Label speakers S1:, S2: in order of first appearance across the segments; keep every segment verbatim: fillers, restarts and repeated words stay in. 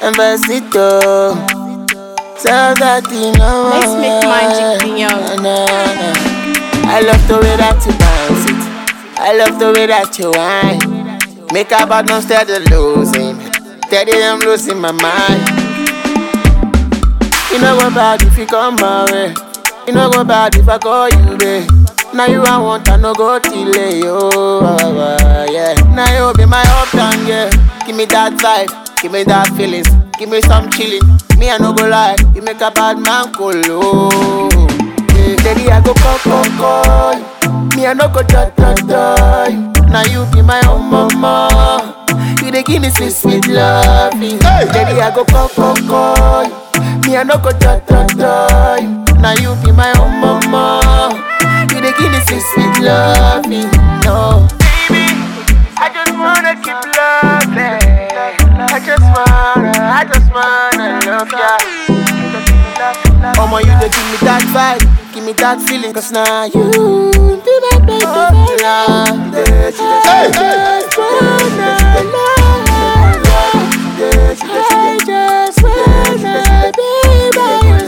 S1: and besito. Tell that you know.
S2: Let's make magic, young.
S1: I love the way that you bounce it. I love the way that you whine. Make a bad man steady losing. Steady I'm losing my mind. You know go bad if you come my way. You know go bad if I call you babe. Now you I want I no go delay you. Oh, yeah. Now you be my uptown yeah. Give me that vibe, give me that feelings, give me some chillin'. Me I no go lie, you make a bad man cool. Oh, yeah. Daddy I go call call call. Me I no go dot dot dot. Now you be my own mama. You dey give me sweet sweet loving. Hey, Daddy I go call call call. Me I no go dot dot dot. Now you be my own mama. You dey give me sweet sweet loving. No, baby, I just wanna keep loving. I just wanna, I just wanna love ya. Omo, you dey give me that vibe, give me that feeling. Cause now you be my baby. Oh, yeah. I just wanna love ya. I just wanna be by your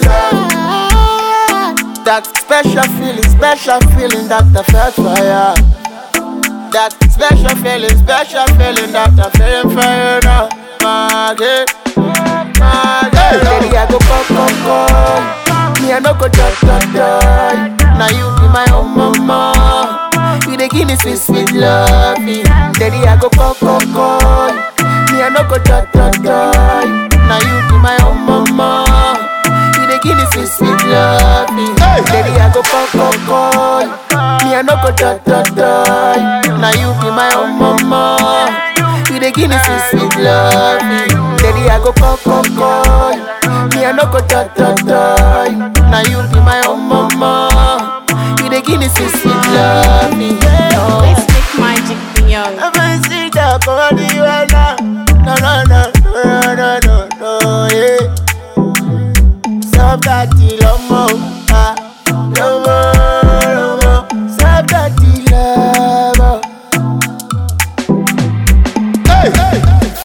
S1: side. That special feeling, special feeling that I felt for ya. That special feeling, special feeling that I'm feeling for you now. Margaret, Margaret. Daddy, I go call, call, call. Me, I no go dot, dot, dot. Now you be my own mama. You dey give me sweet, sweet loving. Daddy, I go call, call, call. Me, I no go dot, dot, dot. Now you be my own mama. You dey give me sweet, sweet loving. Daddy, I go call, call, call. Me, I no go dot, dot, dot. Now you be my own mama. You dey give me sweet, sweet loving. Daddy, I go call, call, call. Me, I no go dot, dot, dot. Now you be my own mama. You dey give me sweet, sweet